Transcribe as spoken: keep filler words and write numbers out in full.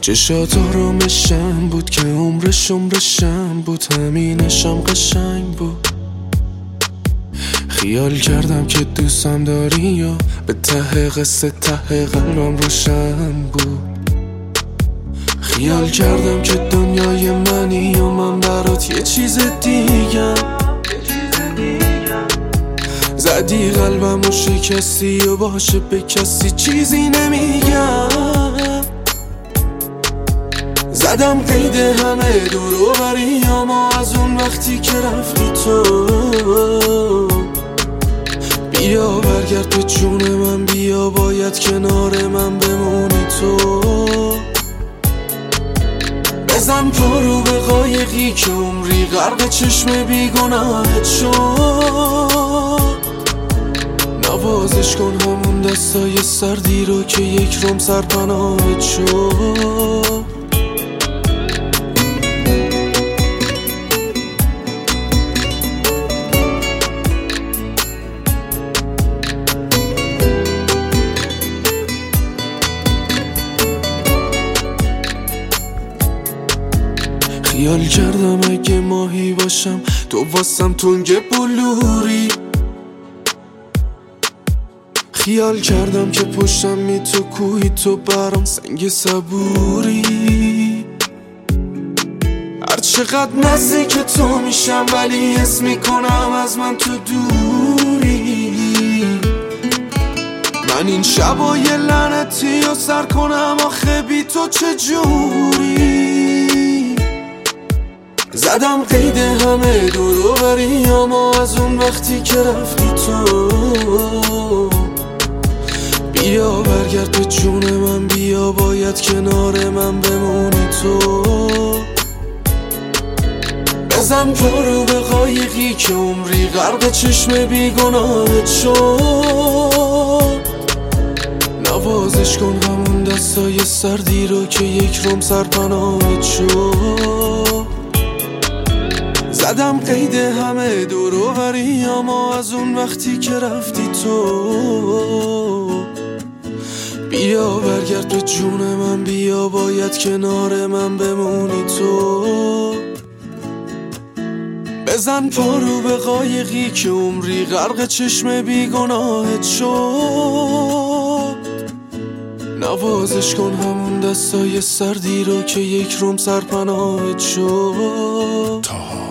چشات آرامشم بود که عمرش عمرشم بود، همینشم قشنگ بود. خیال کردم که دوستم داری یا به ته قصه ته قلبم روشن بود. خیال کردم که دنیای منی و من برات یه چیز دیگم. زدی قلبم و شکستی و باشه به کسی چیزی نمیگم. زدم قید همه دور و بری اما از اون وقتی که رفتی تو. بیا برگرد به جون من، بیا باید کنار من بمونی تو. بزن پارو به قایقی که عمری غرق چشم بیگناهت شد. نوازش کن همون دستای سردی رو که یک روم سرپناهت شد. خیال کردم اگه ماهی باشم تو واسم تنگ بلوری. خیال کردم که پشتم می تو کوهی، تو برام سنگ صبوری. هر چقدر نزدیک تو میشم ولی حس میکنم از من تو دوری. من این شبای لعنتی رو سر کنم آخه بی تو چجوری. زدم قید همه دور و بری اما از اون وقتی که رفتی تو. بیا برگرد به جون من، بیا باید کنار من بمونی تو. بزن پارو به قایقی که عمری غرق چشم بیگناهت شد. نوازش کن همون دستای سردی رو که یک روم سرپناهت شد. زدم قید همه دور و بری اما از اون وقتی که رفتی تو. بیا برگرد به جون من، بیا باید کنار من بمونی تو. بزن پارو به قایقی که عمری غرق چشم بیگناهت شد. نوازش کن همون دستای سردی رو که یک روم سرپناهت شد.